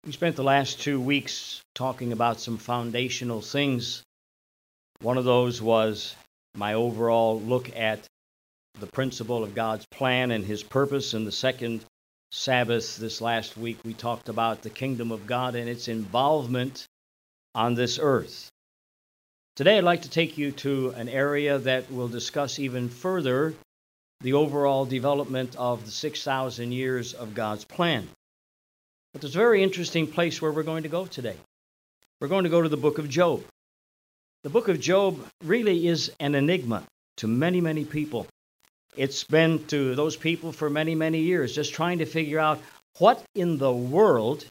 We spent the last 2 weeks talking about some foundational things. One of those was my overall look at the principle of God's plan and His purpose. And the second Sabbath this last week, we talked about the kingdom of God and its involvement on this earth. Today, I'd like to take you to an area that will discuss even further the overall development of the 6,000 years of God's plan. But there's a very interesting place where we're going to go today. We're going to go to the book of Job. The book of Job really is an enigma to many, many people. It's been to those people for many, many years, just trying to figure out what in the world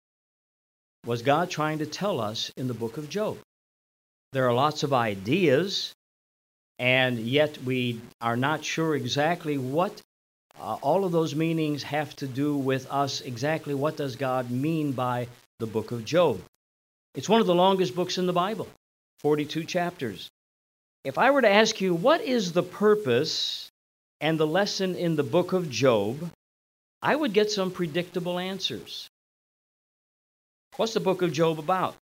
was God trying to tell us in the book of Job. There are lots of ideas, and yet we are not sure exactly what all of those meanings have to do with us. Exactly what does God mean by the book of Job? It's one of the longest books in the Bible, 42 chapters. If I were to ask you, what is the purpose and the lesson in the book of Job, I would get some predictable answers. What's the book of Job about?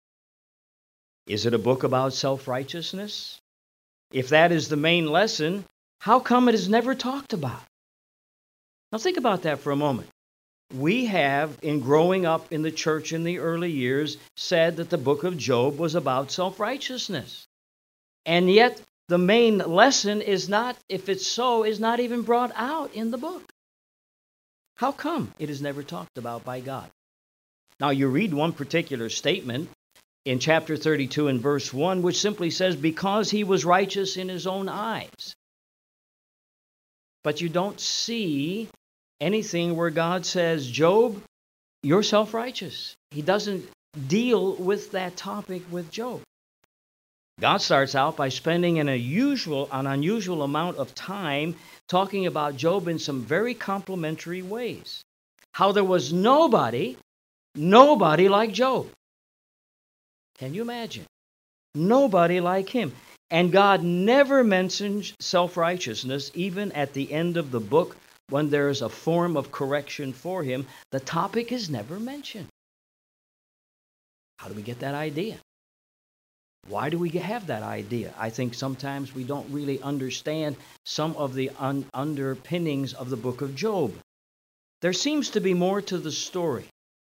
Is it a book about self-righteousness? If that is the main lesson, how come it is never talked about? Now think about that for a moment. We have, in growing up in the church in the early years, said that the book of Job was about self-righteousness. And yet the main lesson is not, if it's so, is not even brought out in the book. How come it is never talked about by God? Now you read one particular statement in chapter 32 and verse 1, which simply says, because he was righteous in his own eyes. But you don't see anything where God says, Job, you're self-righteous. He doesn't deal with that topic with Job. God starts out by spending an unusual amount of time talking about Job in some very complimentary ways. How there was nobody like Job. Can you imagine? Nobody like him. And God never mentions self-righteousness, even at the end of the book when there is a form of correction for him. The topic is never mentioned. How do we get that idea? Why do we have that idea? I think sometimes we don't really understand some of the underpinnings of the book of Job. There seems to be more to the story.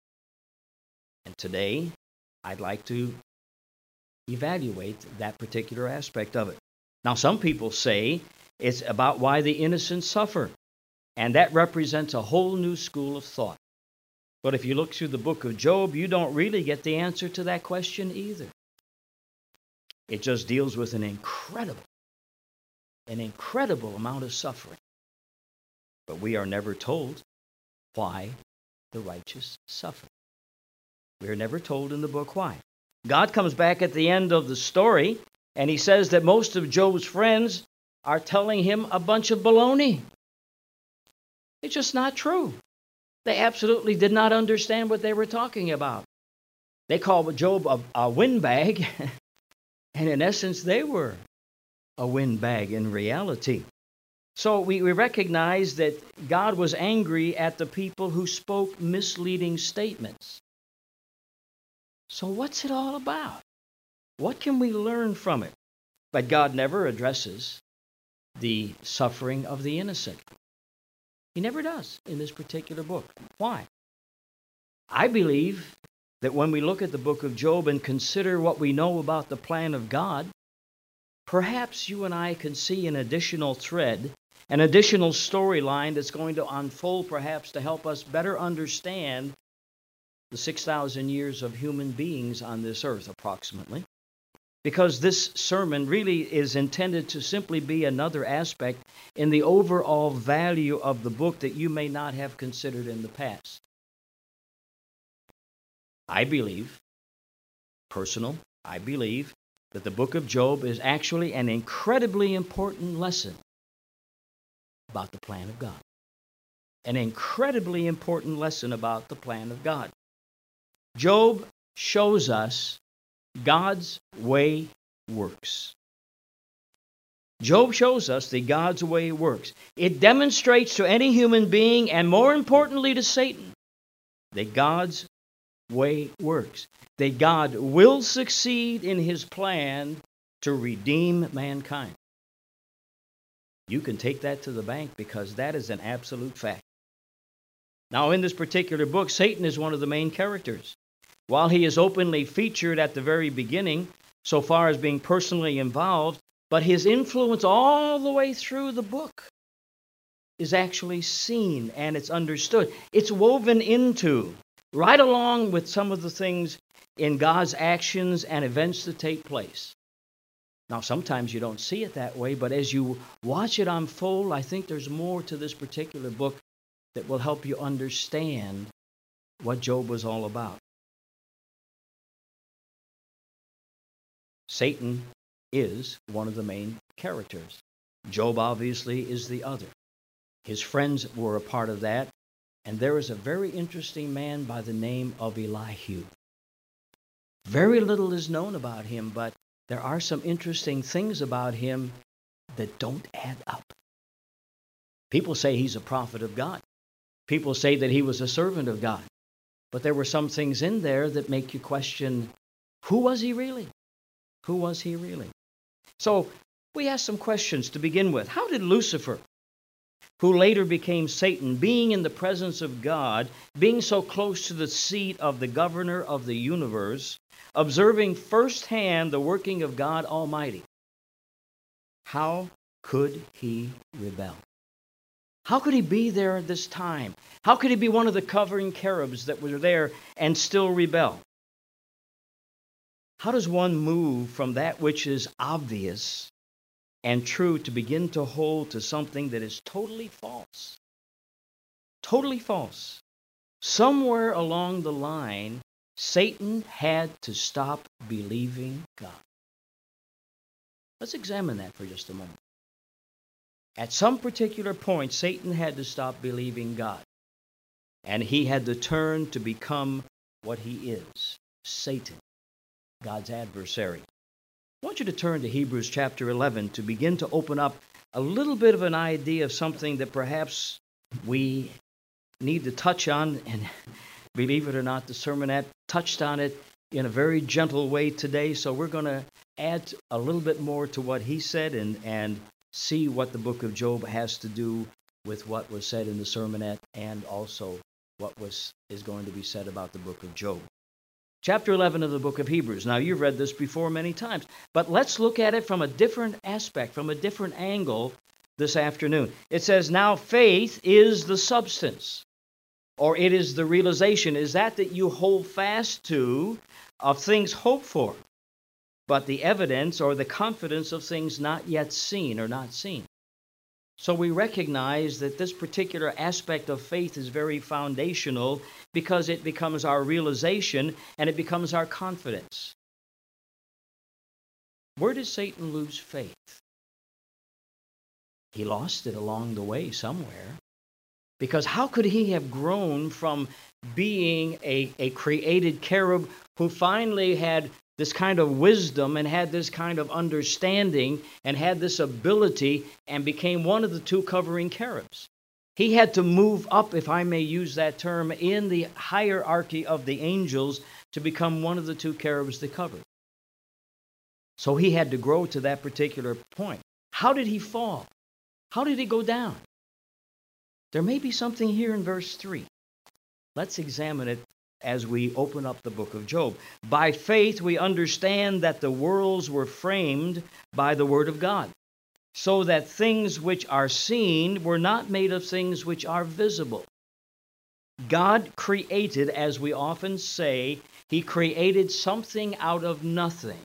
And today, I'd like to evaluate that particular aspect of it. Now, some people say it's about why the innocent suffer, and that represents a whole new school of thought. But if you look through the book of Job, you don't really get the answer to that question either. It just deals with an incredible amount of suffering. But we are never told why the righteous suffer. We are never told in the book why. God comes back at the end of the story, and he says that most of Job's friends are telling him a bunch of baloney. It's just not true. They absolutely did not understand what they were talking about. They called Job a windbag, and in essence, they were a windbag in reality. So we recognize that God was angry at the people who spoke misleading statements. So what's it all about? What can we learn from it? But God never addresses the suffering of the innocent. He never does in this particular book. Why? I believe that when we look at the book of Job and consider what we know about the plan of God, perhaps you and I can see an additional thread, an additional storyline that's going to unfold perhaps to help us better understand the 6,000 years of human beings on this earth, approximately. Because this sermon really is intended to simply be another aspect in the overall value of the book that you may not have considered in the past. I believe that the book of Job is actually an incredibly important lesson about the plan of God. An incredibly important lesson about the plan of God. Job shows us God's way works. Job shows us that God's way works. It demonstrates to any human being, and more importantly to Satan, that God's way works. That God will succeed in his plan to redeem mankind. You can take that to the bank because that is an absolute fact. Now, in this particular book, Satan is one of the main characters. While he is openly featured at the very beginning, so far as being personally involved, but his influence all the way through the book is actually seen and it's understood. It's woven into, right along with some of the things in God's actions and events that take place. Now, sometimes you don't see it that way, but as you watch it unfold, I think there's more to this particular book that will help you understand what Job was all about. Satan is one of the main characters. Job obviously is the other. His friends were a part of that, and there is a very interesting man by the name of Elihu. Very little is known about him, but there are some interesting things about him that don't add up. People say he's a prophet of God. People say that he was a servant of God. But there were some things in there that make you question, who was he really? Who was he really? So we ask some questions to begin with. How did Lucifer, who later became Satan, being in the presence of God, being so close to the seat of the governor of the universe, observing firsthand the working of God Almighty, how could he rebel? How could he be there at this time? How could he be one of the covering cherubs that were there and still rebel? How does one move from that which is obvious and true to begin to hold to something that is totally false? Totally false. Somewhere along the line, Satan had to stop believing God. Let's examine that for just a moment. At some particular point, Satan had to stop believing God. And he had to turn to become what he is, Satan, God's adversary. I want you to turn to Hebrews chapter 11 to begin to open up a little bit of an idea of something that perhaps we need to touch on. And believe it or not, the sermonette touched on it in a very gentle way today. So we're going to add a little bit more to what he said and see what the book of Job has to do with what was said in the sermonette and also what is going to be said about the book of Job. Chapter 11 of the book of Hebrews. Now, you've read this before many times, but let's look at it from a different aspect, from a different angle this afternoon. It says, now faith is the substance, or it is the realization, is that you hold fast to of things hoped for, but the evidence or the confidence of things not yet seen or not seen. So we recognize that this particular aspect of faith is very foundational because it becomes our realization and it becomes our confidence. Where did Satan lose faith? He lost it along the way somewhere. Because how could he have grown from being a created cherub who finally had this kind of wisdom and had this kind of understanding and had this ability and became one of the two covering cherubs? He had to move up, if I may use that term, in the hierarchy of the angels to become one of the two cherubs that covered. So he had to grow to that particular point. How did he fall? How did he go down? There may be something here in verse 3. Let's examine it as we open up the book of Job. By faith we understand that the worlds were framed by the word of God, so that things which are seen were not made of things which are visible. God created, as we often say, he created something out of nothing.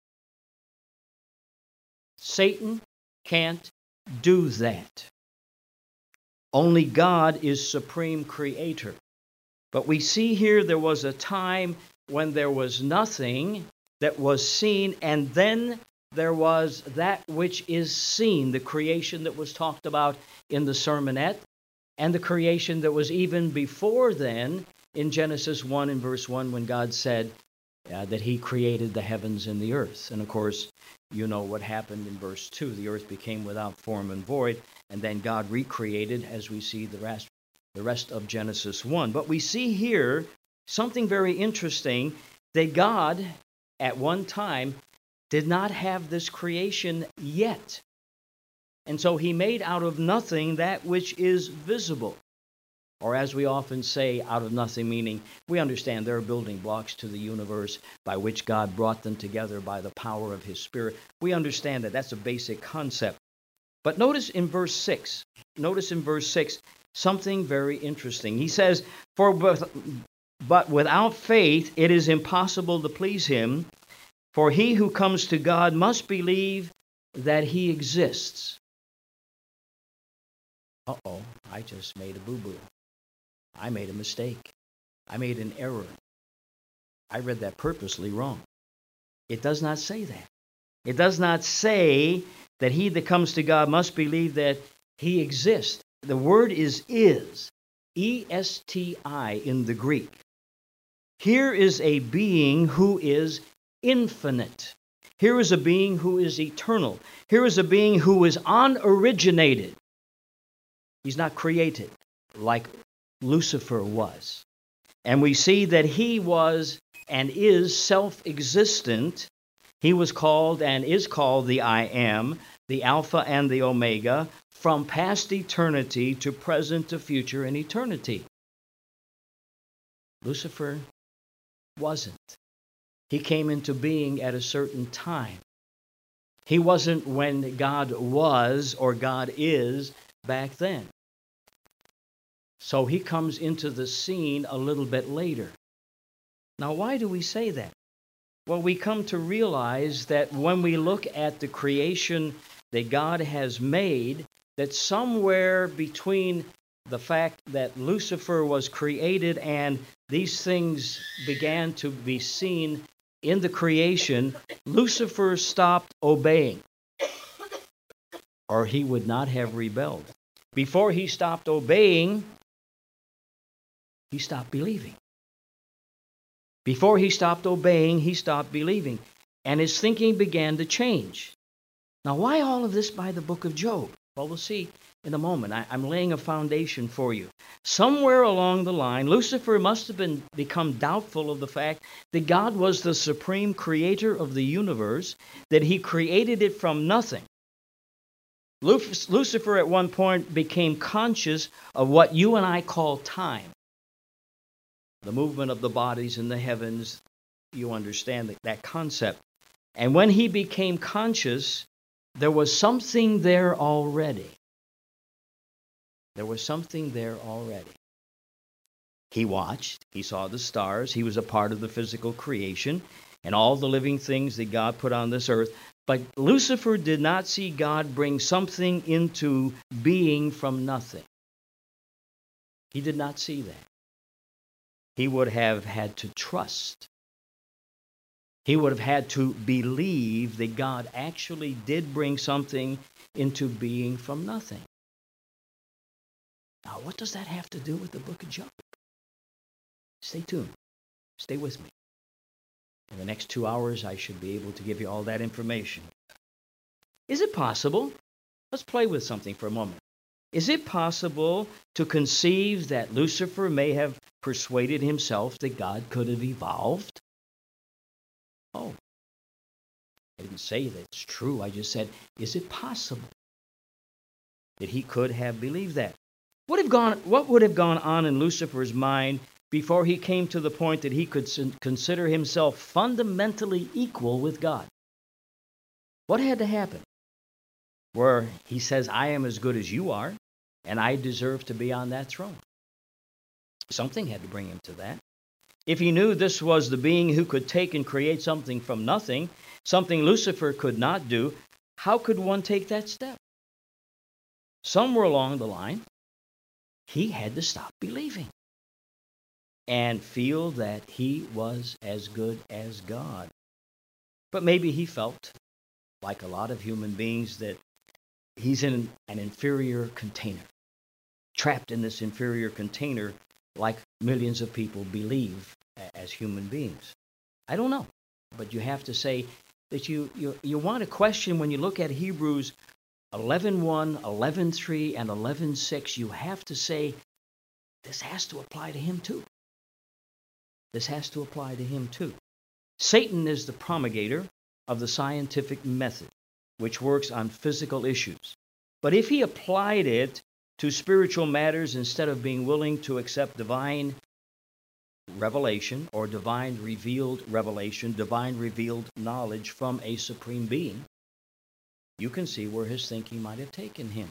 Satan can't do that. Only God is supreme creator. But we see here there was a time when there was nothing that was seen, and then there was that which is seen, the creation that was talked about in the sermonette, and the creation that was even before then in Genesis 1 and verse 1 when God said that he created the heavens and the earth. And of course, you know what happened in verse 2. The earth became without form and void, and then God recreated, as we see the rest of Genesis 1. But we see here something very interesting, that God, at one time, did not have this creation yet. And so he made out of nothing that which is visible. Or as we often say, out of nothing, meaning we understand there are building blocks to the universe by which God brought them together by the power of his Spirit. We understand that. That's a basic concept. But notice in verse 6, something very interesting. He says, but without faith it is impossible to please him, for he who comes to God must believe that he exists. Uh-oh, I just made a boo-boo. I made a mistake. I made an error. I read that purposely wrong. It does not say that. It does not say that he that comes to God must believe that he exists. The word is, E-S-T-I in the Greek. Here is a being who is infinite. Here is a being who is eternal. Here is a being who is unoriginated. He's not created like Lucifer was. And we see that he was and is self-existent. He was called and is called the I Am, the Alpha and the Omega, from past eternity to present to future and eternity. Lucifer wasn't. He came into being at a certain time. He wasn't when God was or God is back then. So he comes into the scene a little bit later. Now, why do we say that? Well, we come to realize that when we look at the creation that God has made, that somewhere between the fact that Lucifer was created and these things began to be seen in the creation, Lucifer stopped obeying, or he would not have rebelled. Before he stopped obeying, he stopped believing. Before he stopped obeying, he stopped believing. And his thinking began to change. Now, why all of this by the book of Job? Well, we'll see in a moment. I'm laying a foundation for you. Somewhere along the line, Lucifer must have become doubtful of the fact that God was the supreme creator of the universe, that he created it from nothing. Lucifer at one point became conscious of what you and I call time. The movement of the bodies in the heavens, you understand that concept. And when he became conscious, there was something there already. There was something there already. He watched, he saw the stars, he was a part of the physical creation and all the living things that God put on this earth. But Lucifer did not see God bring something into being from nothing. He did not see that. He would have had to trust. He would have had to believe that God actually did bring something into being from nothing. Now, what does that have to do with the book of Job? Stay tuned. Stay with me. In the next 2 hours, I should be able to give you all that information. Is it possible? Let's play with something for a moment. Is it possible to conceive that Lucifer may have persuaded himself that God could have evolved? Oh, I didn't say that it's true. I just said, is it possible that he could have believed that? What would have gone on in Lucifer's mind before he came to the point that he could consider himself fundamentally equal with God? What had to happen? Where he says, I am as good as you are, and I deserve to be on that throne. Something had to bring him to that. If he knew this was the being who could take and create something from nothing, something Lucifer could not do, how could one take that step? Somewhere along the line, he had to stop believing and feel that he was as good as God. But maybe he felt, like a lot of human beings, that he's in an inferior container, trapped in this inferior container like millions of people believe as human beings. I don't know, but you have to say that you want to question when you look at Hebrews 11:1, 11:3, and 11:6, you have to say, this has to apply to him too. This has to apply to him too. Satan is the promulgator of the scientific method, which works on physical issues. But if he applied it to spiritual matters instead of being willing to accept divine revelation or divine revealed revelation, divine revealed knowledge from a supreme being, you can see where his thinking might have taken him.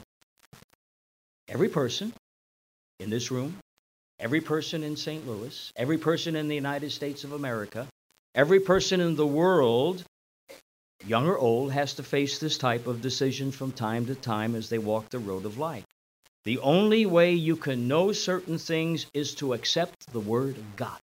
Every person in this room, every person in St. Louis, every person in the United States of America, every person in the world, young or old, has to face this type of decision from time to time as they walk the road of life. The only way you can know certain things is to accept the Word of God.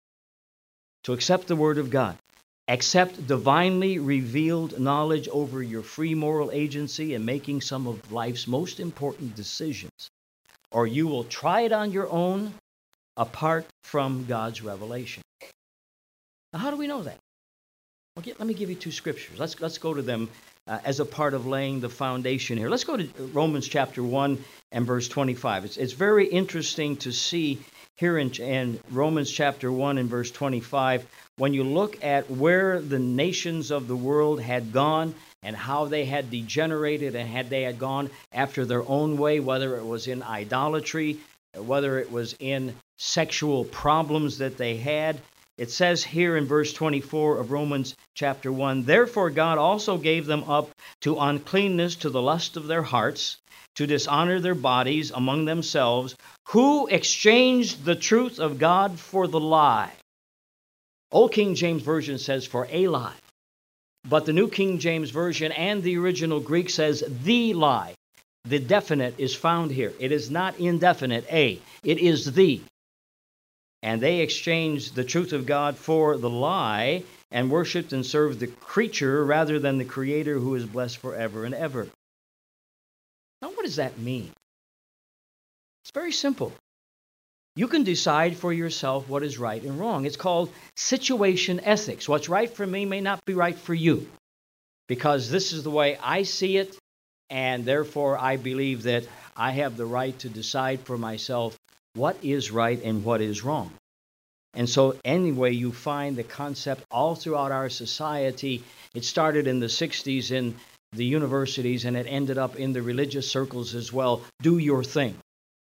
To accept the Word of God. Accept divinely revealed knowledge over your free moral agency in making some of life's most important decisions. Or you will try it on your own apart from God's revelation. Now, how do we know that? Well, let me give you two scriptures. Let's go to them as a part of laying the foundation here. Let's go to Romans chapter 1 and verse 25. It's very interesting to see here in Romans chapter 1 and verse 25, when you look at where the nations of the world had gone and how they had degenerated and they had gone after their own way, whether it was in idolatry, whether it was in sexual problems that they had. It says here in verse 24 of Romans chapter 1, "Therefore God also gave them up to uncleanness to the lust of their hearts, to dishonor their bodies among themselves, who exchanged the truth of God for the lie." Old King James Version says for a lie. But the New King James Version and the original Greek says the lie. The definite is found here. It is not indefinite, a. It is the. And they exchanged the truth of God for the lie and worshipped and served the creature rather than the Creator, who is blessed forever and ever. Now, what does that mean? It's very simple. You can decide for yourself what is right and wrong. It's called situation ethics. What's right for me may not be right for you, because this is the way I see it, and therefore I believe that I have the right to decide for myself what is right and what is wrong. And so anyway, you find the concept all throughout our society. It started in the 60s in the universities, and it ended up in the religious circles as well. Do your thing.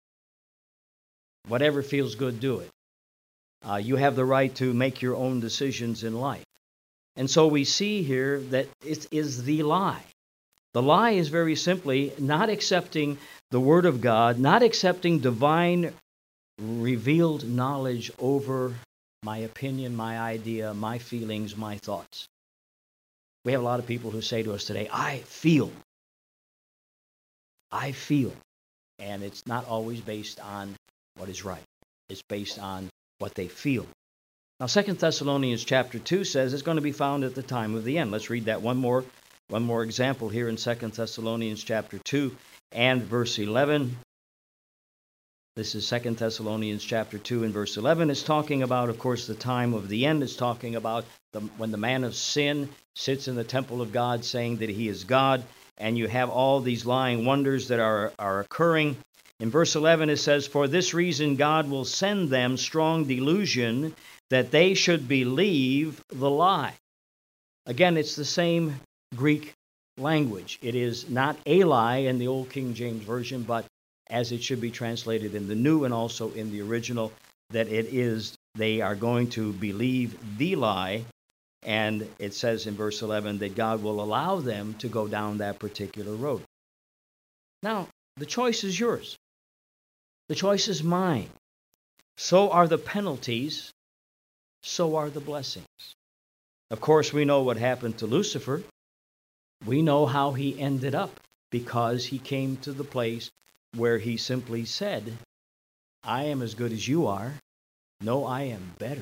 Whatever feels good, do it. You have the right to make your own decisions in life. And so we see here that it is the lie. The lie is very simply not accepting the Word of God, not accepting divine revealed knowledge over my opinion, my idea, my feelings, my thoughts. We have a lot of people who say to us today, I feel. And it's not always based on what is right. It's based on what they feel. Now, 2 Thessalonians chapter 2 says it's going to be found at the time of the end. Let's read that one more example here in 2 Thessalonians chapter 2 and verse 11. This is 2 Thessalonians chapter 2 and verse 11. It's talking about, of course, the time of the end. It's talking about when the man of sin sits in the temple of God saying that he is God, and you have all these lying wonders that are occurring. In verse 11 it says, "For this reason God will send them strong delusion, that they should believe the lie." Again, it's the same Greek language. It is not a lie in the Old King James Version, but as it should be translated in the New and also in the original, that it is, they are going to believe the lie. And it says in verse 11 that God will allow them to go down that particular road. Now, the choice is yours. The choice is mine. So are the penalties. So are the blessings. Of course, we know what happened to Lucifer. We know how he ended up, because he came to the place where he simply said, I am as good as you are. No, I am better.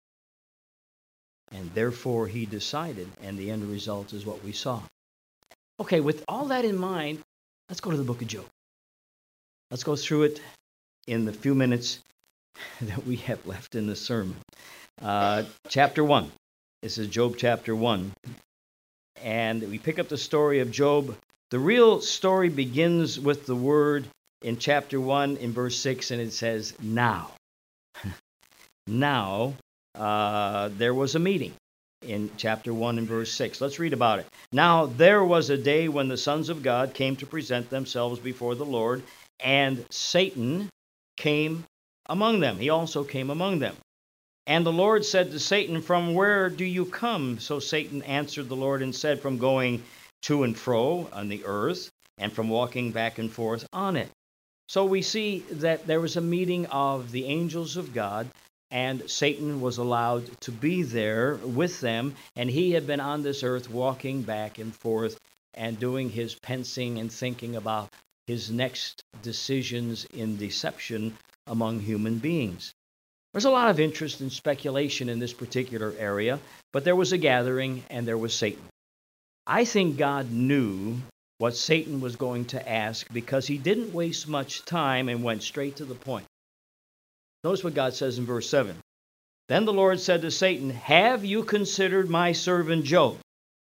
And therefore he decided, and the end result is what we saw. Okay, with all that in mind, let's go to the book of Job. Let's go through it in the few minutes that we have left in the sermon. Chapter 1. This is Job chapter 1. And we pick up the story of Job. The real story begins with the word in chapter 1 in verse 6, and it says, now. Now there was a meeting in chapter 1 and verse 6. Let's read about it. Now there was a day when the sons of God came to present themselves before the Lord, and Satan came among them. He also came among them. And the Lord said to Satan, "From where do you come?" So Satan answered the Lord and said, "From going to and fro on the earth, and from walking back and forth on it." So we see that there was a meeting of the angels of God, and Satan was allowed to be there with them, and he had been on this earth walking back and forth and doing his pensing and thinking about his next decisions in deception among human beings. There's a lot of interest and speculation in this particular area, but there was a gathering and there was Satan. I think God knew what Satan was going to ask because he didn't waste much time and went straight to the point. Notice what God says in verse 7. Then the Lord said to Satan, "Have you considered my servant Job?"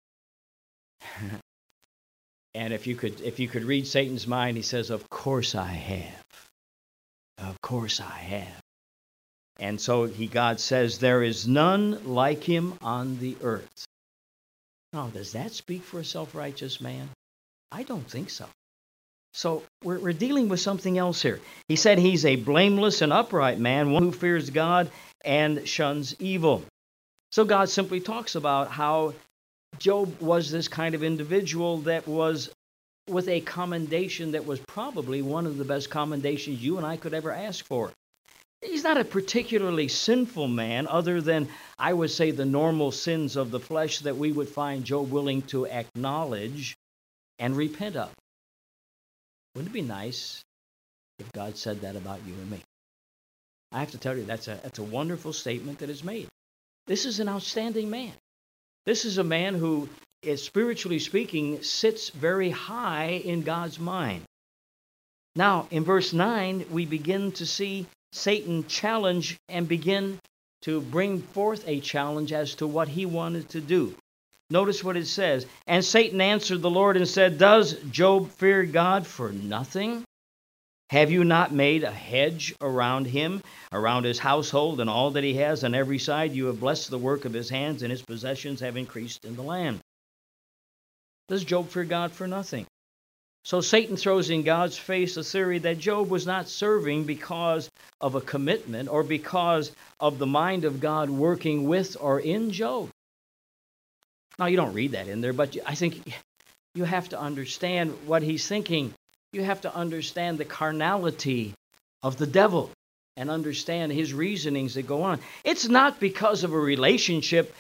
And if you could read Satan's mind, he says, "Of course I have. Of course I have." And so God says, "There is none like him on the earth." Now, does that speak for a self-righteous man? I don't think so. So we're dealing with something else here. He said he's a blameless and upright man, one who fears God and shuns evil. So God simply talks about how Job was this kind of individual that was with a commendation that was probably one of the best commendations you and I could ever ask for. He's not a particularly sinful man, other than, I would say, the normal sins of the flesh that we would find Job willing to acknowledge and repent of. Wouldn't it be nice if God said that about you and me? I have to tell you, that's a wonderful statement that is made. This is an outstanding man. This is a man who, spiritually speaking, sits very high in God's mind. Now, in verse 9, we begin to see Satan challenge and begin to bring forth a challenge as to what he wanted to do. Notice what it says. And Satan answered the Lord and said, "Does Job fear God for nothing? Have you not made a hedge around him, around his household and all that he has on every side? You have blessed the work of his hands, and his possessions have increased in the land. Does Job fear God for nothing?" So Satan throws in God's face a theory that Job was not serving because of a commitment or because of the mind of God working with or in Job. Now, you don't read that in there, but I think you have to understand what he's thinking. You have to understand the carnality of the devil and understand his reasonings that go on. It's not because of a relationship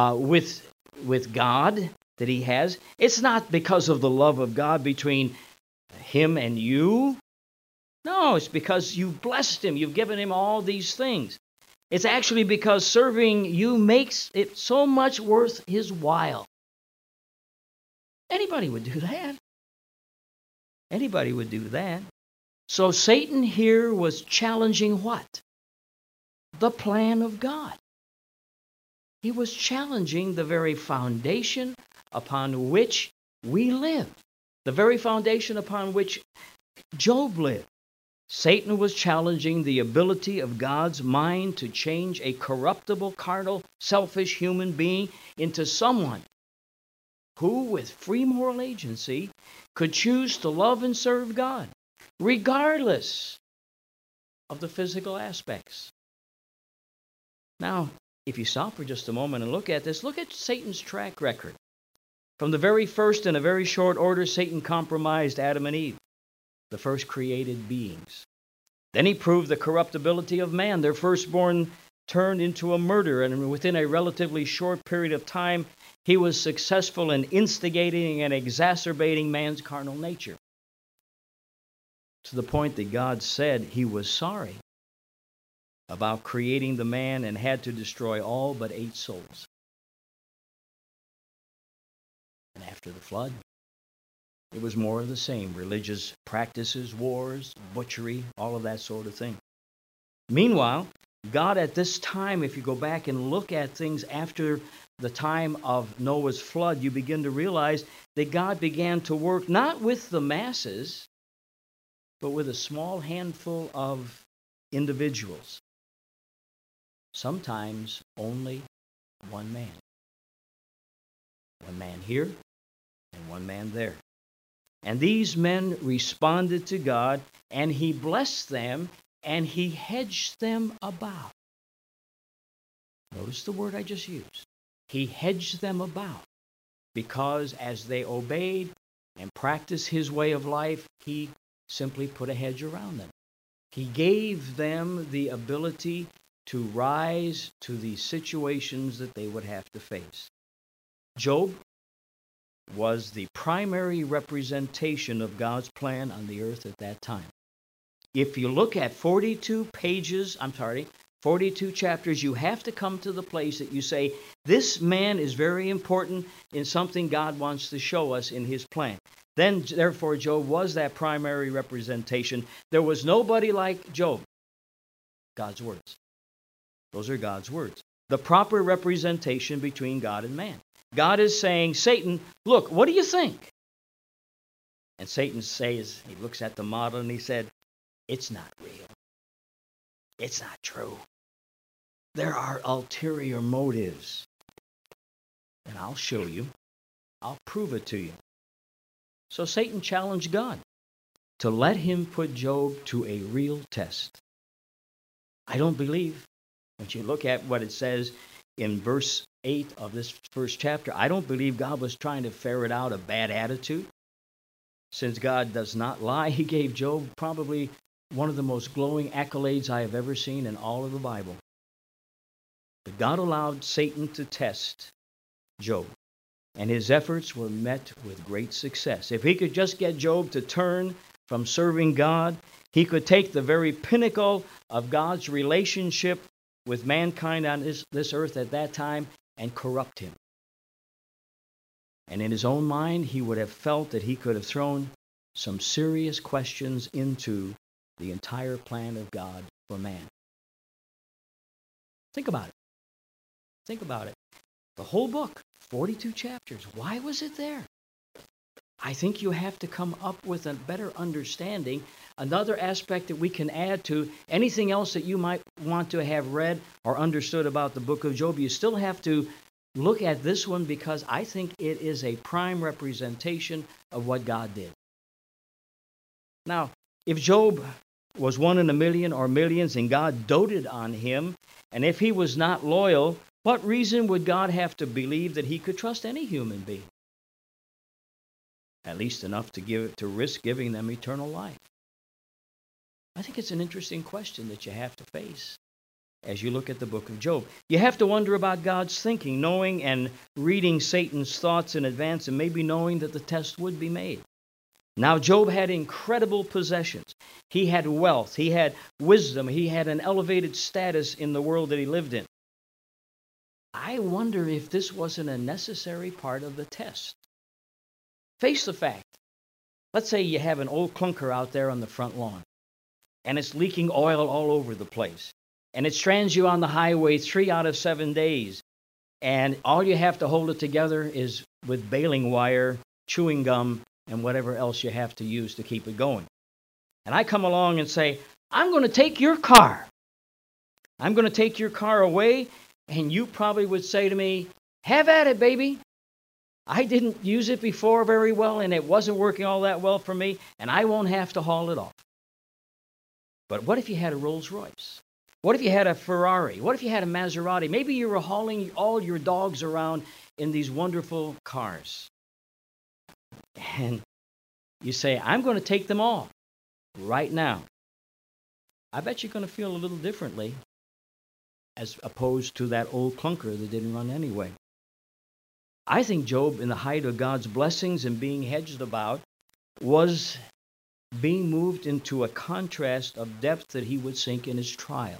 with God that he has. It's not because of the love of God between him and you. No, it's because you've blessed him. You've given him all these things. It's actually because serving you makes it so much worth his while. Anybody would do that. Anybody would do that. So Satan here was challenging what? The plan of God. He was challenging the very foundation upon which we live, the very foundation upon which Job lived. Satan was challenging the ability of God's mind to change a corruptible, carnal, selfish human being into someone who, with free moral agency, could choose to love and serve God, regardless of the physical aspects. Now, if you stop for just a moment and look at this, look at Satan's track record. From the very first, in a very short order, Satan compromised Adam and Eve, the first created beings. Then he proved the corruptibility of man. Their firstborn turned into a murderer, and within a relatively short period of time, he was successful in instigating and exacerbating man's carnal nature, to the point that God said he was sorry about creating the man and had to destroy all but 8 souls. And after the flood, it was more of the same. Religious practices, wars, butchery, all of that sort of thing. Meanwhile, God at this time, if you go back and look at things after the time of Noah's flood, you begin to realize that God began to work not with the masses, but with a small handful of individuals. sometimes only one man. One man here and one man there. And these men responded to God, and he blessed them, and he hedged them about. Notice the word I just used. He hedged them about, because as they obeyed and practiced his way of life, he simply put a hedge around them. He gave them the ability to rise to the situations that they would have to face. Job was the primary representation of God's plan on the earth at that time. If you look at 42 chapters, you have to come to the place that you say, this man is very important in something God wants to show us in his plan. Then, therefore, Job was that primary representation. There was nobody like Job. God's words. Those are God's words. The proper representation between God and man. God is saying, Satan, look, what do you think? And Satan says, he looks at the model and he said, it's not real. It's not true. There are ulterior motives. And I'll show you. I'll prove it to you. So Satan challenged God to let him put Job to a real test. I don't believe, when you look at what it says in verse 8 of this first chapter, I don't believe God was trying to ferret out a bad attitude. Since God does not lie, he gave Job probably one of the most glowing accolades I have ever seen in all of the Bible. But God allowed Satan to test Job, and his efforts were met with great success. If he could just get Job to turn from serving God, he could take the very pinnacle of God's relationship with mankind on this earth at that time and corrupt him. And in his own mind, he would have felt that he could have thrown some serious questions into the entire plan of God for man. Think about it. Think about it. The whole book, 42 chapters. Why was it there? I think you have to come up with a better understanding. Another aspect that we can add to anything else that you might want to have read or understood about the book of Job, you still have to look at this one, because I think it is a prime representation of what God did. Now, if Job was one in a million or millions and God doted on him, and if he was not loyal, what reason would God have to believe that he could trust any human being? At least enough to risk giving them eternal life. I think it's an interesting question that you have to face as you look at the book of Job. You have to wonder about God's thinking, knowing and reading Satan's thoughts in advance, and maybe knowing that the test would be made. Now, Job had incredible possessions. He had wealth. He had wisdom. He had an elevated status in the world that he lived in. I wonder if this wasn't a necessary part of the test. Face the fact. Let's say you have an old clunker out there on the front lawn, and it's leaking oil all over the place. And it strands you on the highway 3 out of 7 days. And all you have to hold it together is with baling wire, chewing gum, and whatever else you have to use to keep it going. And I come along and say, I'm going to take your car. I'm going to take your car away. And you probably would say to me, have at it, baby. I didn't use it before very well, and it wasn't working all that well for me, and I won't have to haul it off. But what if you had a Rolls Royce? What if you had a Ferrari? What if you had a Maserati? Maybe you were hauling all your dogs around in these wonderful cars. And you say, I'm going to take them all right now. I bet you're going to feel a little differently as opposed to that old clunker that didn't run anyway. I think Job, in the height of God's blessings and being hedged about, was being moved into a contrast of depth that he would sink in his trial.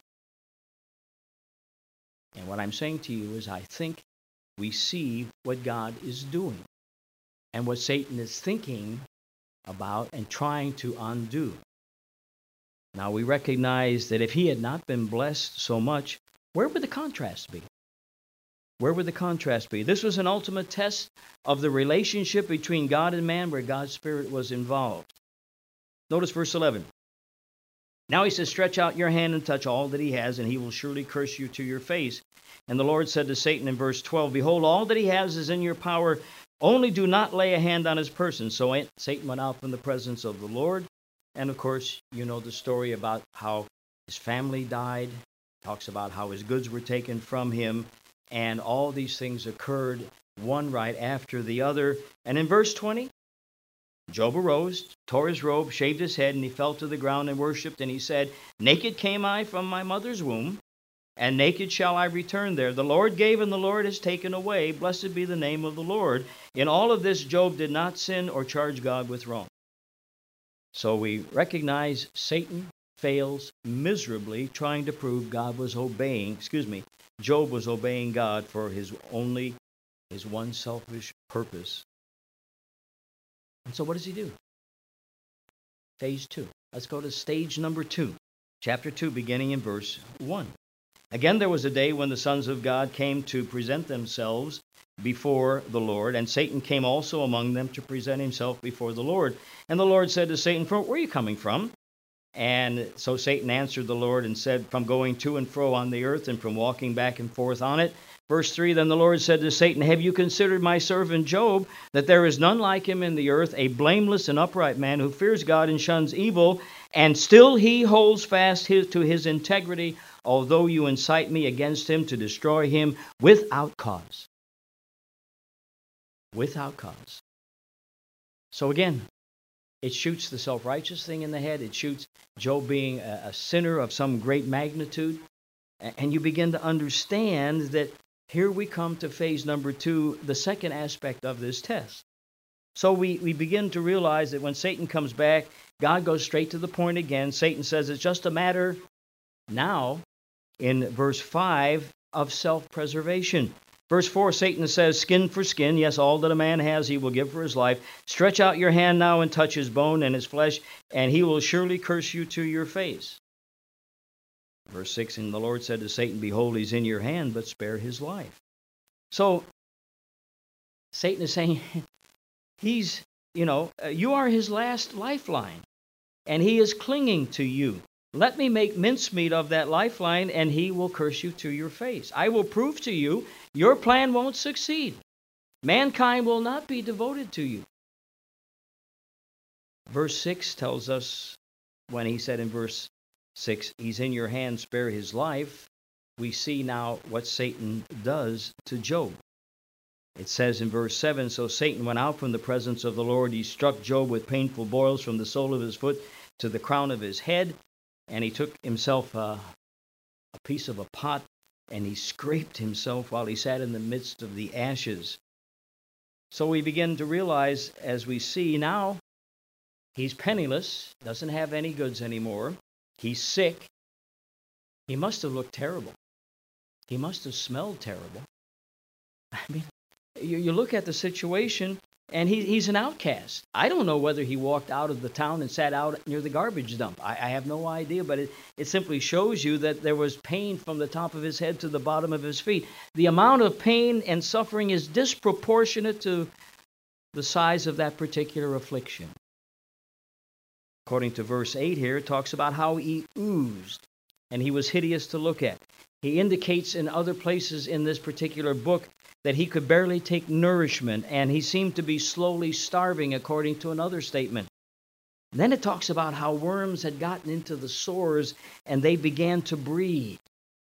And what I'm saying to you is, I think we see what God is doing and what Satan is thinking about and trying to undo. Now, we recognize that if he had not been blessed so much, where would the contrast be? Where would the contrast be? This was an ultimate test of the relationship between God and man, where God's Spirit was involved. Notice verse 11. Now he says, stretch out your hand and touch all that he has, and he will surely curse you to your face. And the Lord said to Satan in verse 12, behold, all that he has is in your power. Only do not lay a hand on his person. So Satan went out from the presence of the Lord. And of course, you know the story about how his family died. Talks about how his goods were taken from him. And all these things occurred, one right after the other. And in verse 20, Job arose, tore his robe, shaved his head, and he fell to the ground and worshipped. And he said, naked came I from my mother's womb, and naked shall I return there. The Lord gave, and the Lord has taken away. Blessed be the name of the Lord. In all of this, Job did not sin or charge God with wrong. So we recognize Satan fails miserably trying to prove Job was obeying God for his one selfish purpose. And so what does he do? Phase 2. Let's go to stage number 2. Chapter 2, beginning in verse 1. Again, there was a day when the sons of God came to present themselves before the Lord, and Satan came also among them to present himself before the Lord. And the Lord said to Satan, where are you coming from? And so Satan answered the Lord and said, from going to and fro on the earth and from walking back and forth on it. Verse 3, then the Lord said to Satan, have you considered my servant Job, that there is none like him in the earth, a blameless and upright man who fears God and shuns evil, and still he holds fast to his integrity, although you incite me against him to destroy him without cause. Without cause. So again, it shoots the self-righteous thing in the head. It shoots Job being a sinner of some great magnitude. And you begin to understand that here we come to phase number 2, the second aspect of this test. So we begin to realize that when Satan comes back, God goes straight to the point again. Satan says it's just a matter now, in verse 5, of self-preservation. Verse 4, Satan says, skin for skin, yes, all that a man has he will give for his life. Stretch out your hand now and touch his bone and his flesh, and he will surely curse you to your face. Verse 6, and the Lord said to Satan, behold, he's in your hand, but spare his life. So, Satan is saying, you are his last lifeline, and he is clinging to you. Let me make mincemeat of that lifeline, and he will curse you to your face. I will prove to you, your plan won't succeed. Mankind will not be devoted to you. Verse 6 tells us, when he said in verse 6, he's in your hand, spare his life, we see now what Satan does to Job. It says in verse 7, so Satan went out from the presence of the Lord. He struck Job with painful boils from the sole of his foot to the crown of his head. And he took himself a piece of a pot, and he scraped himself while he sat in the midst of the ashes. So we begin to realize, as we see now, he's penniless, doesn't have any goods anymore. He's sick. He must have looked terrible. He must have smelled terrible. I mean, you look at the situation, and he's an outcast. I don't know whether he walked out of the town and sat out near the garbage dump. I have no idea, but it simply shows you that there was pain from the top of his head to the bottom of his feet. The amount of pain and suffering is disproportionate to the size of that particular affliction. According to verse 8 here, it talks about how he oozed, and he was hideous to look at. He indicates in other places in this particular book that he could barely take nourishment, and he seemed to be slowly starving, according to another statement. And then it talks about how worms had gotten into the sores, and they began to breed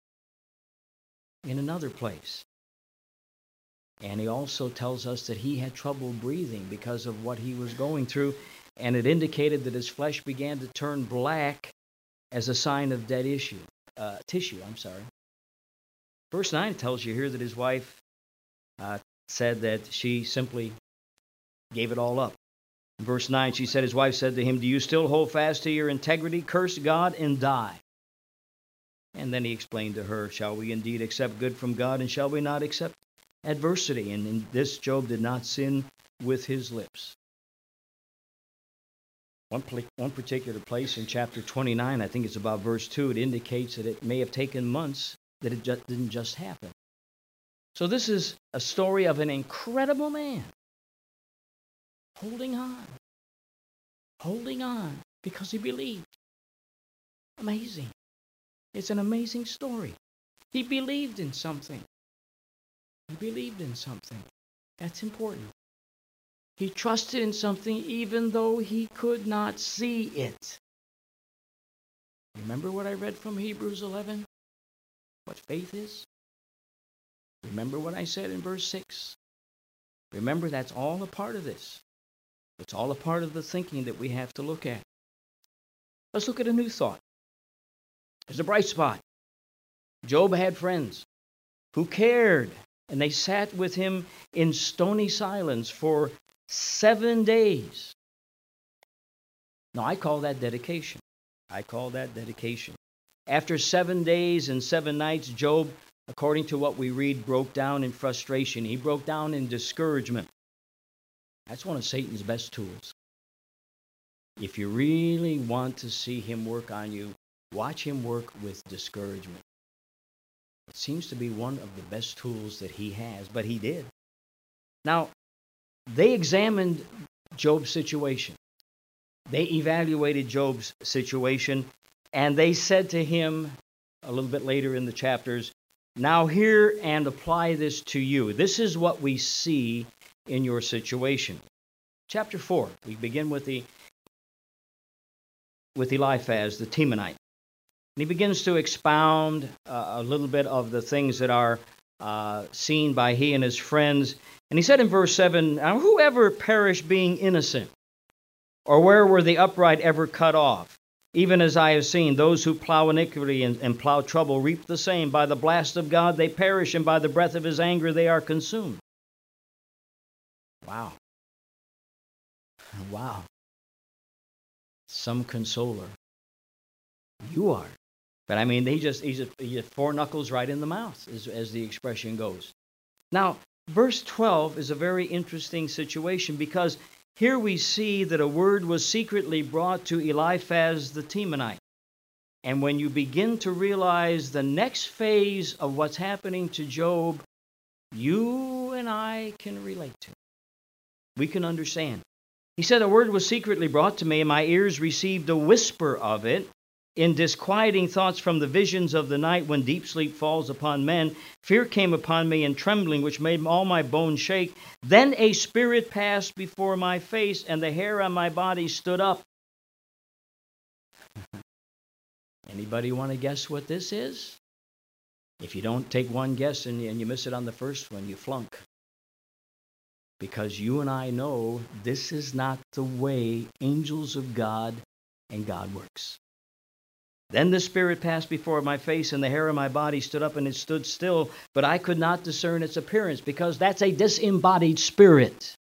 in another place. And he also tells us that he had trouble breathing because of what he was going through, and it indicated that his flesh began to turn black as a sign of dead tissue. Verse 9 tells you here that his wife said that she simply gave it all up. In verse 9, she said, his wife said to him, do you still hold fast to your integrity? Curse God and die. And then he explained to her, shall we indeed accept good from God, and shall we not accept adversity? And in this, Job did not sin with his lips. One particular place in chapter 29, I think it's about verse 2, it indicates that it may have taken months, that it didn't just happen. So this is a story of an incredible man holding on, because he believed. Amazing. It's an amazing story. He believed in something. He believed in something. That's important. He trusted in something even though he could not see it. Remember what I read from Hebrews 11? What faith is? Remember what I said in verse 6? Remember, that's all a part of this. It's all a part of the thinking that we have to look at. Let's look at a new thought. There's a bright spot. Job had friends who cared, and they sat with him in stony silence for 7 days. Now, I call that dedication. I call that dedication. After 7 days and 7 nights, Job, according to what we read, broke down in frustration. He broke down in discouragement. That's one of Satan's best tools. If you really want to see him work on you, watch him work with discouragement. It seems to be one of the best tools that he has, but he did. Now, they examined Job's situation. They evaluated Job's situation, and they said to him a little bit later in the chapters, now hear and apply this to you. This is what we see in your situation. Chapter 4, we begin with Eliphaz, the Temanite. And he begins to expound a little bit of the things that are seen by he and his friends. And he said in verse 7, whoever perished being innocent, or where were the upright ever cut off? Even as I have seen, those who plow iniquity and plow trouble reap the same. By the blast of God they perish, and by the breath of his anger they are consumed. Wow. Wow. Some consoler. You are. But I mean, he just four knuckles right in the mouth, as the expression goes. Now, verse 12 is a very interesting situation, because here we see that a word was secretly brought to Eliphaz the Temanite. And when you begin to realize the next phase of what's happening to Job, you and I can relate to. We can understand. He said, a word was secretly brought to me, and my ears received a whisper of it. In disquieting thoughts from the visions of the night, when deep sleep falls upon men, fear came upon me and trembling, which made all my bones shake. Then a spirit passed before my face, and the hair on my body stood up. Anybody want to guess what this is? If you don't take one guess and you miss it on the first one, you flunk. Because you and I know this is not the way angels of God and God works. Then the Spirit passed before my face, and the hair of my body stood up, and it stood still, but I could not discern its appearance, because that's a disembodied spirit.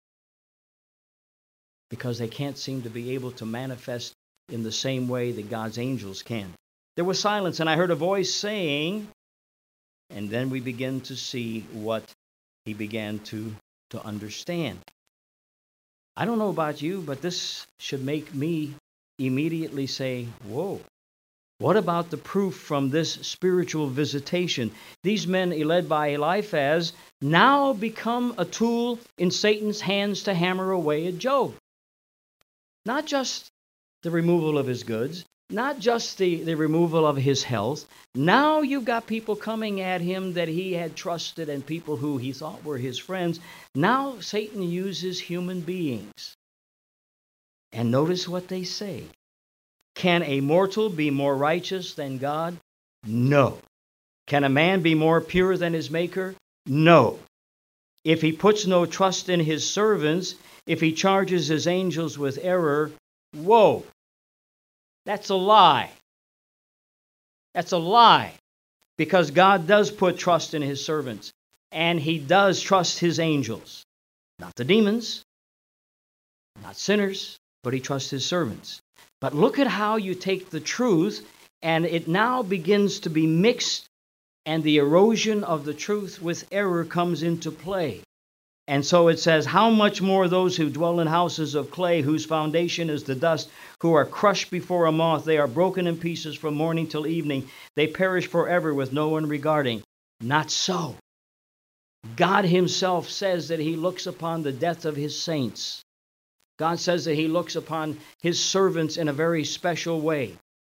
Because they can't seem to be able to manifest in the same way that God's angels can. There was silence, and I heard a voice saying, and then we begin to see what he began to understand. I don't know about you, but this should make me immediately say, whoa. What about the proof from this spiritual visitation? These men, led by Eliphaz, now become a tool in Satan's hands to hammer away at Job. Not just the removal of his goods, not just the removal of his health. Now you've got people coming at him that he had trusted and people who he thought were his friends. Now Satan uses human beings. And notice what they say. Can a mortal be more righteous than God? No. Can a man be more pure than his Maker? No. If he puts no trust in his servants, if he charges his angels with error, whoa. That's a lie. That's a lie. Because God does put trust in his servants. And he does trust his angels. Not the demons, not sinners, but he trusts his servants. But look at how you take the truth, and it now begins to be mixed, and the erosion of the truth with error comes into play. And so it says, how much more those who dwell in houses of clay, whose foundation is the dust, who are crushed before a moth, they are broken in pieces from morning till evening. They perish forever with no one regarding. Not so. God himself says that he looks upon the death of his saints. God says that he looks upon his servants in a very special way.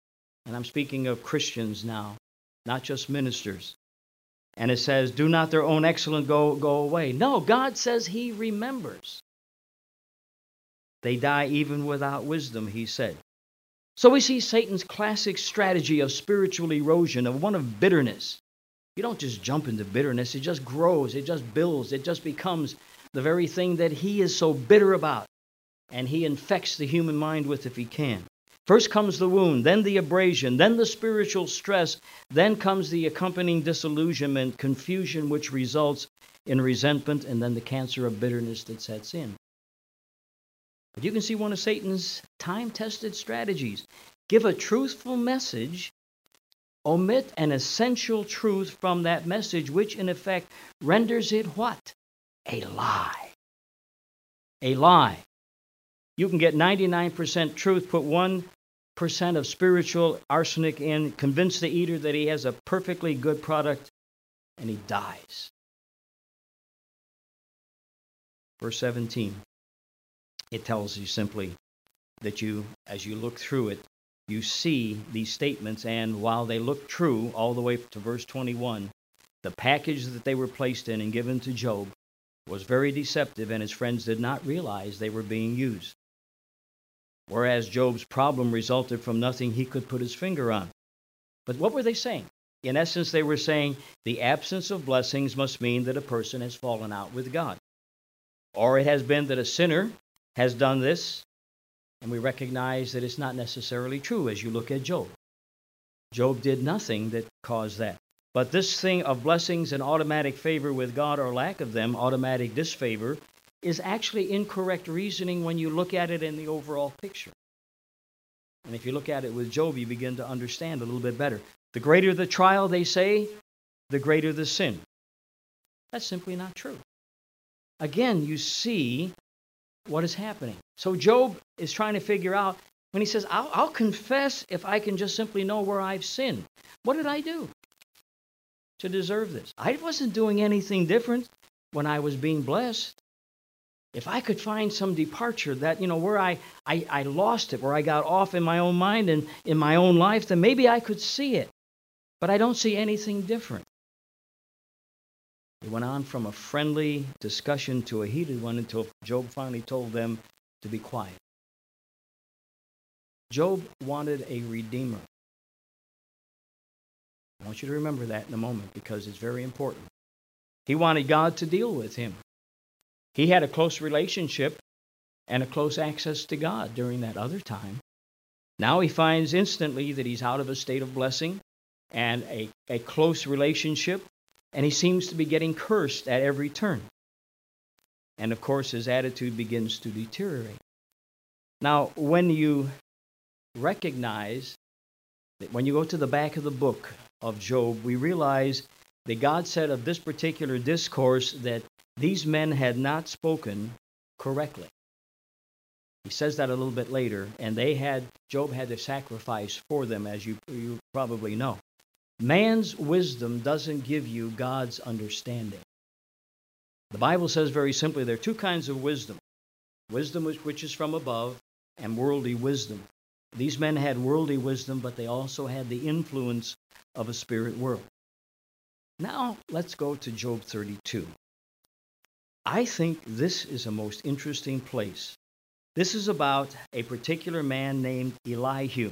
And I'm speaking of Christians now, not just ministers. And it says, do not their own excellence go away. No, God says he remembers. They die even without wisdom, he said. So we see Satan's classic strategy of spiritual erosion, of one of bitterness. You don't just jump into bitterness. It just grows. It just builds. It just becomes the very thing that he is so bitter about. And he infects the human mind with if he can. First comes the wound, then the abrasion, then the spiritual stress, then comes the accompanying disillusionment, confusion, which results in resentment, and then the cancer of bitterness that sets in. But you can see one of Satan's time-tested strategies. Give a truthful message, omit an essential truth from that message, which in effect renders it what? A lie. A lie. You can get 99% truth, put 1% of spiritual arsenic in, convince the eater that he has a perfectly good product, and he dies. Verse 17, it tells you simply that you, as you look through it, you see these statements, and while they look true all the way to verse 21, the package that they were placed in and given to Job was very deceptive, and his friends did not realize they were being used. Whereas Job's problem resulted from nothing he could put his finger on. But what were they saying? In essence, they were saying the absence of blessings must mean that a person has fallen out with God. Or it has been that a sinner has done this, and we recognize that it's not necessarily true as you look at Job. Job did nothing that caused that. But this thing of blessings and automatic favor with God or lack of them, automatic disfavor, is actually incorrect reasoning when you look at it in the overall picture. And if you look at it with Job, you begin to understand a little bit better. The greater the trial, they say, the greater the sin. That's simply not true. Again, you see what is happening. So Job is trying to figure out, when he says, I'll confess if I can just simply know where I've sinned. What did I do to deserve this? I wasn't doing anything different when I was being blessed. If I could find some departure that, where I lost it, where I got off in my own mind and in my own life, then maybe I could see it. But I don't see anything different. It went on from a friendly discussion to a heated one until Job finally told them to be quiet. Job wanted a redeemer. I want you to remember that in a moment because it's very important. He wanted God to deal with him. He had a close relationship and a close access to God during that other time. Now he finds instantly that he's out of a state of blessing and a close relationship, and he seems to be getting cursed at every turn. And of course, his attitude begins to deteriorate. Now, when you recognize that when you go to the back of the book of Job, we realize that God said of this particular discourse that these men had not spoken correctly. He says that a little bit later, and Job had to sacrifice for them, as you probably know. Man's wisdom doesn't give you God's understanding. The Bible says very simply there are two kinds of wisdom. Wisdom which is from above, and worldly wisdom. These men had worldly wisdom, but they also had the influence of a spirit world. Now, let's go to Job 32. I think this is a most interesting place. This is about a particular man named Elihu.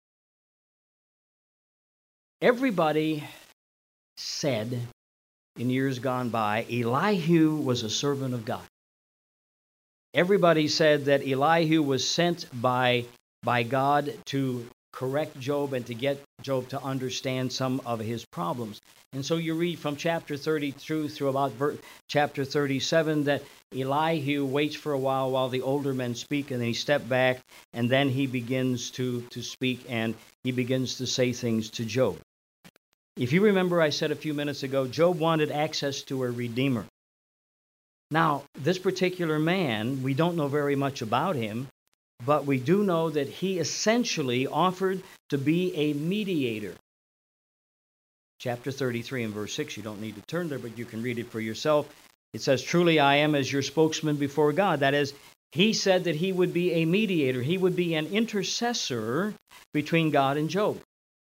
Everybody said in years gone by, Elihu was a servant of God. Everybody said that Elihu was sent by God to correct Job and to get Job to understand some of his problems. And so you read from chapter 32 through about chapter 37 that Elihu waits for a while the older men speak, and then he steps back, and then he begins to speak, and he begins to say things to Job. If you remember, I said a few minutes ago, Job wanted access to a redeemer. Now, this particular man, we don't know very much about him, but we do know that he essentially offered to be a mediator. Chapter 33 and verse 6, you don't need to turn there, but you can read it for yourself. It says, "Truly I am as your spokesman before God." That is, he said that he would be a mediator. He would be an intercessor between God and Job.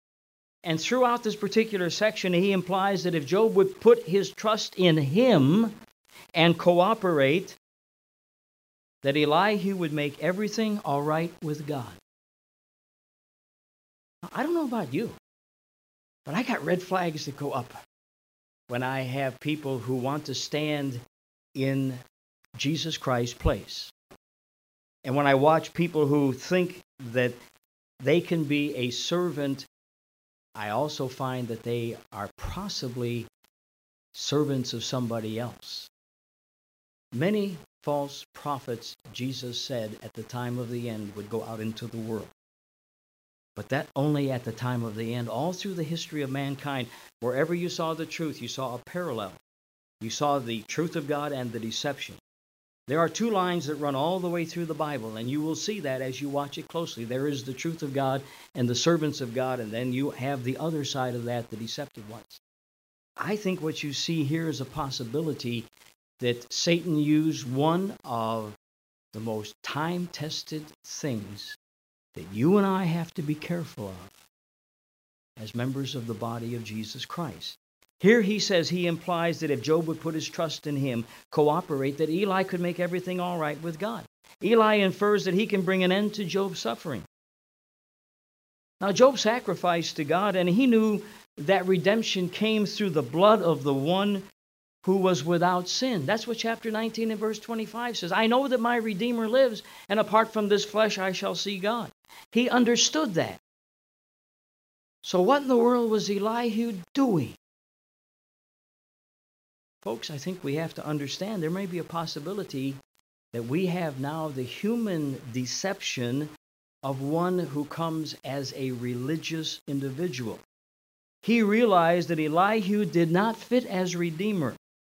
And throughout this particular section, he implies that if Job would put his trust in him and cooperate, that Elihu would make everything all right with God. I don't know about you, but I got red flags that go up when I have people who want to stand in Jesus Christ's place. And when I watch people who think that they can be a servant, I also find that they are possibly servants of somebody else. Many false prophets, Jesus said, at the time of the end would go out into the world. But that only at the time of the end. All through the history of mankind, wherever you saw the truth, you saw a parallel. You saw the truth of God and the deception. There are two lines that run all the way through the Bible, and you will see that as you watch it closely. There is the truth of God and the servants of God, and then you have the other side of that, the deceptive ones. I think what you see here is a possibility that Satan used one of the most time-tested things that you and I have to be careful of as members of the body of Jesus Christ. Here he says, he implies that if Job would put his trust in him, cooperate, that Eli could make everything all right with God. Eli infers that he can bring an end to Job's suffering. Now, Job sacrificed to God, and he knew that redemption came through the blood of the one who was without sin. That's what chapter 19 and verse 25 says. I know that my Redeemer lives, and apart from this flesh I shall see God. He understood that. So what in the world was Elihu doing? Folks, I think we have to understand there may be a possibility that we have now the human deception of one who comes as a religious individual. He realized that Elihu did not fit as Redeemer.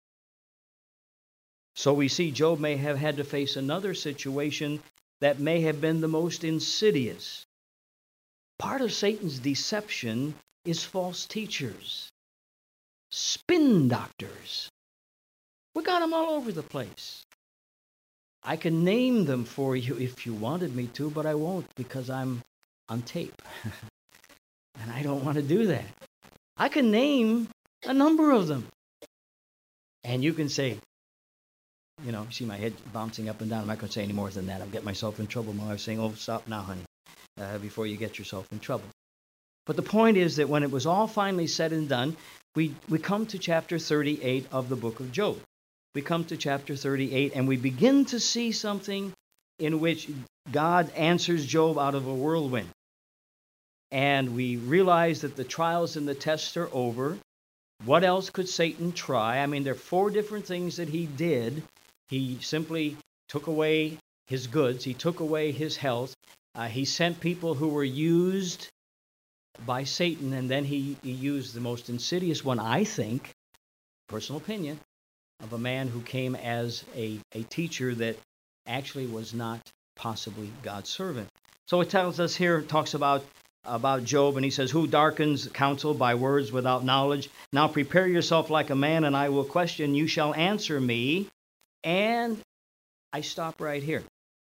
So we see Job may have had to face another situation that may have been the most insidious. Part of Satan's deception is false teachers, spin doctors. We got them all over the place. I can name them for you if you wanted me to, but I won't because I'm on tape. And I don't want to do that. I can name a number of them. And you can say, you know, see my head bouncing up and down. I'm not going to say any more than that. I'll get myself in trouble. My wife's saying, oh, stop now, honey, before you get yourself in trouble. But the point is that when it was all finally said and done, we come to chapter 38 of the book of Job. We come to chapter 38, and we begin to see something in which God answers Job out of a whirlwind. And we realize that the trials and the tests are over. What else could Satan try? I mean, there are 4 different things that he did. He simply took away his goods. He took away his health. He sent people who were used by Satan, and then he used the most insidious one, I think, personal opinion, of a man who came as a teacher that actually was not possibly God's servant. So it tells us here, it talks about Job, and he says, who darkens counsel by words without knowledge? Now prepare yourself like a man, and I will question. You shall answer me. And I stop right here.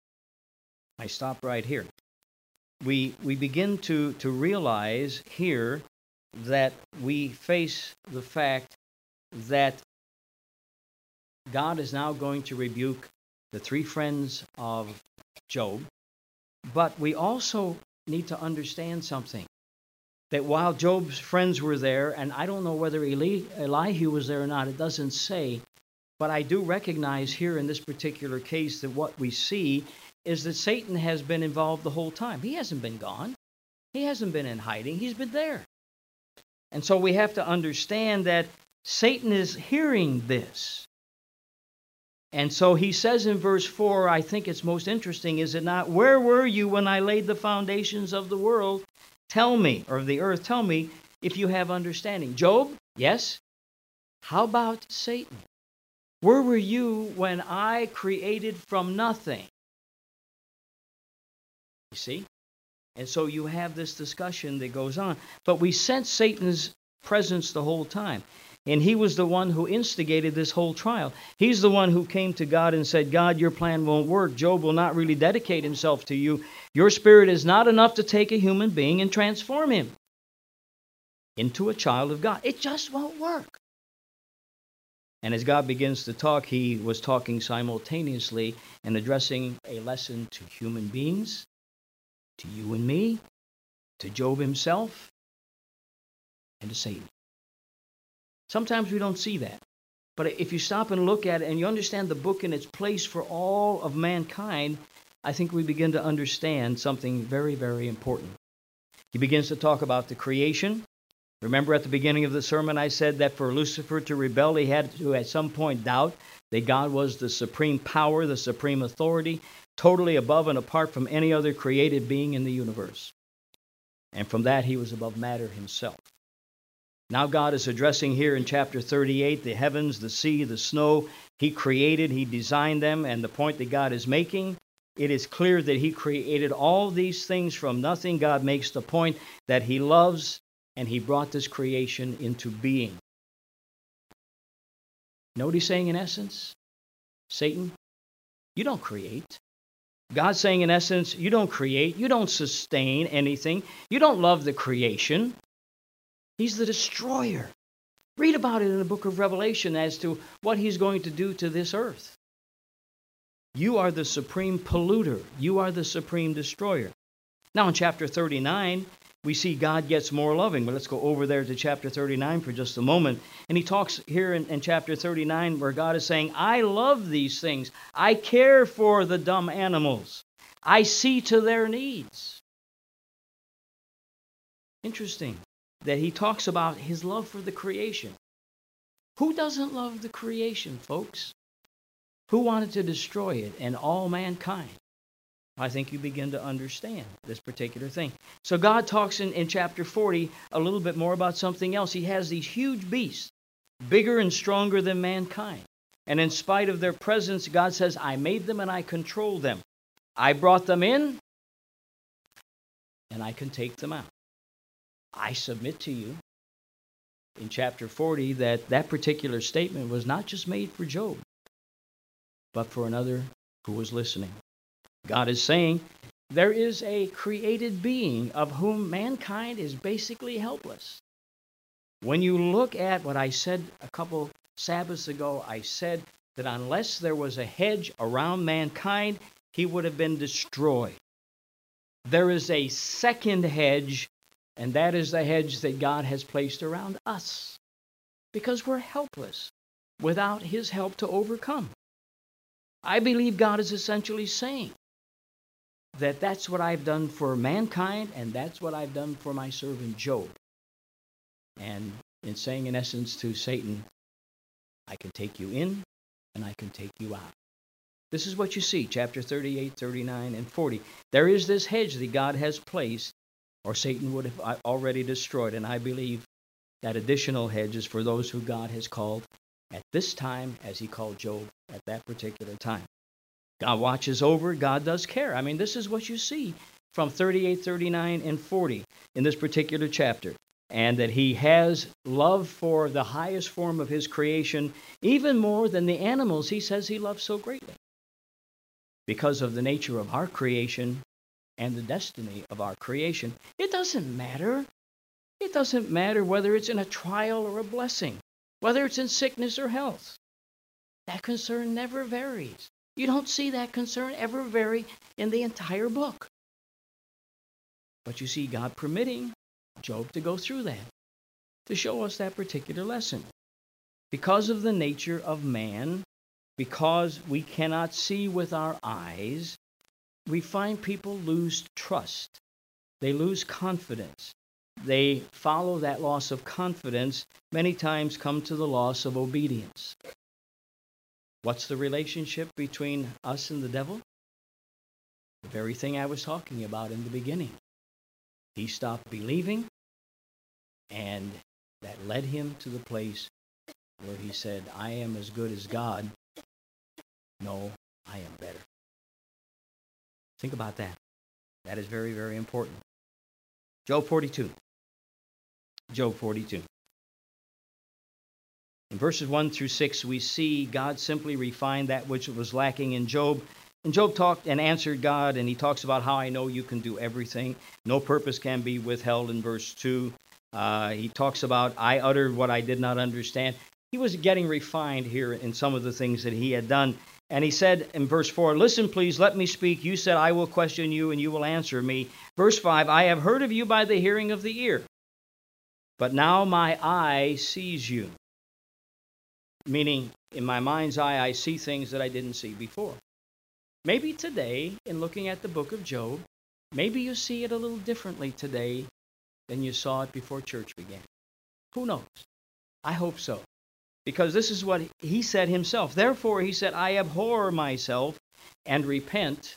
We begin to realize here that we face the fact that God is now going to rebuke the 3 friends of Job. But we also need to understand something. That while Job's friends were there, and I don't know whether Elihu was there or not, it doesn't say, but I do recognize here in this particular case that what we see is that Satan has been involved the whole time. He hasn't been gone. He hasn't been in hiding. He's been there. And so we have to understand that Satan is hearing this. And so he says in verse 4, I think it's most interesting, is it not? Where were you when I laid the foundations of the world? Tell me, or of the earth, tell me if you have understanding. Job, yes. How about Satan? Where were you when I created from nothing? You see? And so you have this discussion that goes on. But we sense Satan's presence the whole time. And he was the one who instigated this whole trial. He's the one who came to God and said, God, your plan won't work. Job will not really dedicate himself to you. Your spirit is not enough to take a human being and transform him. into a child of God. It just won't work. And as God begins to talk, he was talking simultaneously and addressing a lesson to human beings, to you and me, to Job himself, and to Satan. Sometimes we don't see that. But if you stop and look at it and you understand the book in its place for all of mankind, I think we begin to understand something very, very important. He begins to talk about the creation. Remember at the beginning of the sermon I said that for Lucifer to rebel, he had to at some point doubt that God was the supreme power, the supreme authority, totally above and apart from any other created being in the universe. And from that, he was above matter himself. Now God is addressing here in chapter 38 the heavens, the sea, the snow. He created, he designed them, and the point that God is making, it is clear that he created all these things from nothing. God makes the point that he loves, and he brought this creation into being. Know what he's saying in essence? Satan, you don't create. God's saying in essence, you don't create, you don't sustain anything, you don't love the creation. He's the destroyer. Read about it in the book of Revelation as to what he's going to do to this earth. You are the supreme polluter. You are the supreme destroyer. Now in chapter 39, we see God gets more loving. But let's go over there to chapter 39 for just a moment. And he talks here in chapter 39 where God is saying, I love these things. I care for the dumb animals. I see to their needs. Interesting that he talks about his love for the creation. Who doesn't love the creation, folks? Who wanted to destroy it and all mankind? I think you begin to understand this particular thing. So God talks in chapter 40 a little bit more about something else. He has these huge beasts, bigger and stronger than mankind. And in spite of their presence, God says, I made them and I control them. I brought them in and I can take them out. I submit to you in chapter 40 that particular statement was not just made for Job, but for another who was listening. God is saying there is a created being of whom mankind is basically helpless. When you look at what I said a couple Sabbaths ago, I said that unless there was a hedge around mankind, he would have been destroyed. There is a second hedge, and that is the hedge that God has placed around us, because we're helpless without his help to overcome. I believe God is essentially saying that that's what I've done for mankind, and that's what I've done for my servant Job. And in saying, in essence, to Satan, I can take you in, and I can take you out. This is what you see, chapter 38, 39, and 40. There is this hedge that God has placed, or Satan would have already destroyed. And I believe that additional hedge is for those who God has called at this time as he called Job at that particular time. God watches over. God does care. I mean, this is what you see from 38, 39, and 40 in this particular chapter. And that he has love for the highest form of his creation, even more than the animals he says he loves so greatly. Because of the nature of our creation and the destiny of our creation, it doesn't matter. It doesn't matter whether it's in a trial or a blessing, whether it's in sickness or health. That concern never varies. You don't see that concern ever vary in the entire book. But you see God permitting Job to go through that, to show us that particular lesson. Because of the nature of man, because we cannot see with our eyes, we find people lose trust. They lose confidence. They follow that loss of confidence, many times come to the loss of obedience. What's the relationship between us and the devil? The very thing I was talking about in the beginning. He stopped believing, and that led him to the place where he said, I am as good as God. No, I am better. Think about that. That is very, very important. Job 42. Job 42. In verses 1 through 6, we see God simply refined that which was lacking in Job. And Job talked and answered God, and he talks about how I know you can do everything. No purpose can be withheld in verse 2. He talks about, I uttered what I did not understand. He was getting refined here in some of the things that he had done. And he said in verse 4, listen, please, let me speak. You said, I will question you, and you will answer me. Verse 5, I have heard of you by the hearing of the ear, but now my eye sees you. Meaning, in my mind's eye, I see things that I didn't see before. Maybe today, in looking at the book of Job, maybe you see it a little differently today than you saw it before church began. Who knows? I hope so. Because this is what he said himself. Therefore, he said, I abhor myself and repent,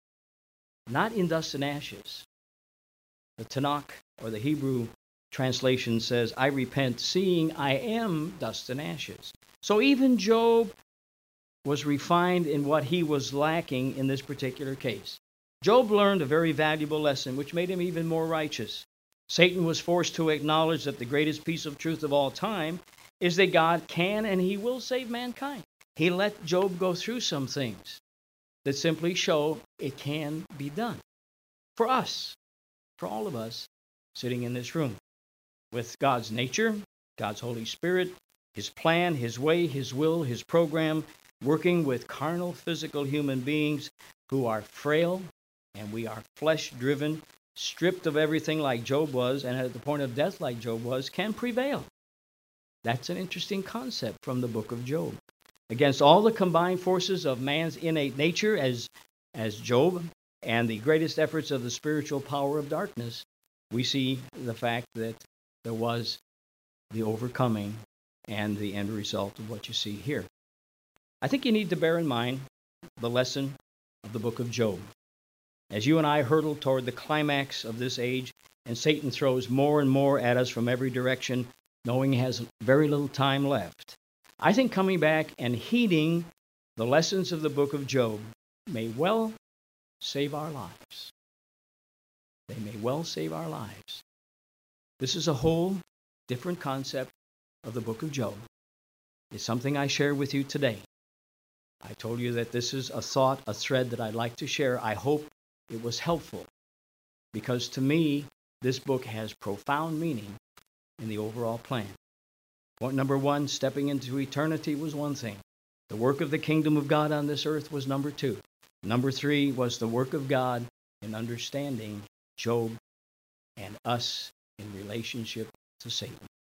not in dust and ashes. The Tanakh, or the Hebrew translation, says, I repent, seeing I am dust and ashes. So even Job was refined in what he was lacking in this particular case. Job learned a very valuable lesson, which made him even more righteous. Satan was forced to acknowledge that the greatest piece of truth of all time is that God can and he will save mankind. He let Job go through some things that simply show it can be done. For us, for all of us sitting in this room, with God's nature, God's Holy Spirit, His plan, His way, His will, His program, working with carnal, physical human beings who are frail, and we are flesh-driven, stripped of everything like Job was, and at the point of death like Job was, can prevail. That's an interesting concept from the book of Job. Against all the combined forces of man's innate nature as Job, and the greatest efforts of the spiritual power of darkness, we see the fact that there was the overcoming and the end result of what you see here. I think you need to bear in mind the lesson of the book of Job. As you and I hurtle toward the climax of this age, and Satan throws more and more at us from every direction, knowing he has very little time left, I think coming back and heeding the lessons of the book of Job may well save our lives. They may well save our lives. This is a whole different concept of the book of Job. It's something I share with you today. I told you that this is a thought, a thread that I'd like to share. I hope it was helpful, because to me, this book has profound meaning in the overall plan. Point number one, stepping into eternity, was one thing. The work of the kingdom of God on this earth was number two. Number three was the work of God in understanding Job and us in relationship to Satan.